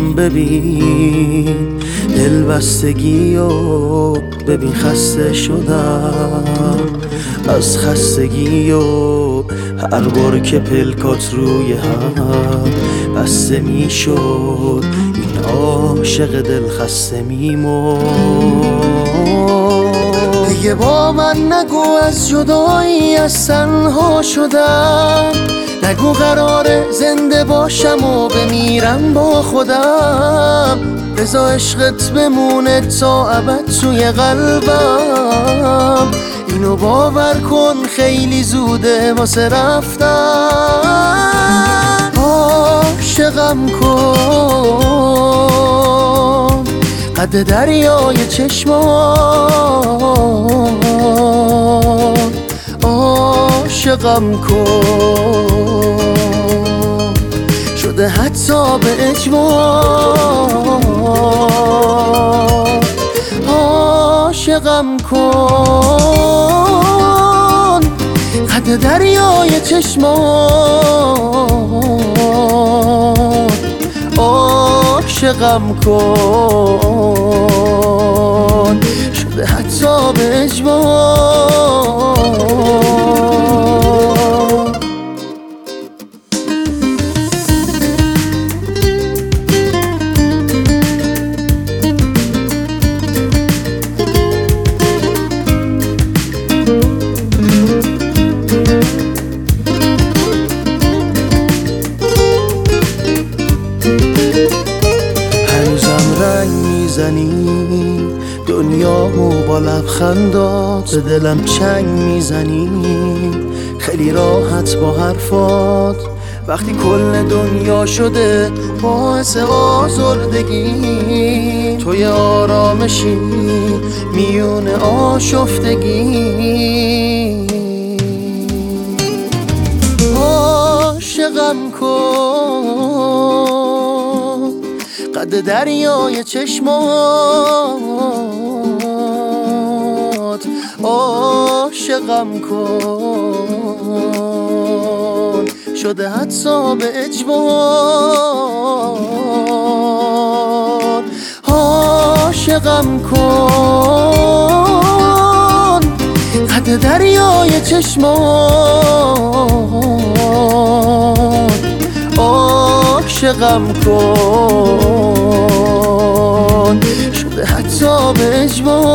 چشمام ببین دلبستگی و ببین خسته شدم از خستگی و هر بار که پلکات روی هم بسته می شد این عاشق دل خسته می مرد. دیگه با من نگو از جدایی از تنها شدم، نگو قراره زنده باشم و بمیرم با خودم، بذار عشقت بمونه تا ابد توی قلبم، اینو باور کن خیلی زوده واسه رفتن. عاشقم کن قد دریای چشمان، عاشقم کن شده حتی به اجبار، عاشقم کن قد دریای چشمان، عاشقم کن شده حتی به اجبار. میزنی دنیامو با لبخندات، به دلم چنگ میزنی خیلی راحت با حرفات، وقتی کل دنیا شده باعث آزردگی، توی آرامشی میون آشفتگی. عاشقم کن قد دریای چشمات، عاشقم کن شده حتی به اجبار، عاشقم کن قد دریای چشمات، عاشقم کن شده حتی به اجبار.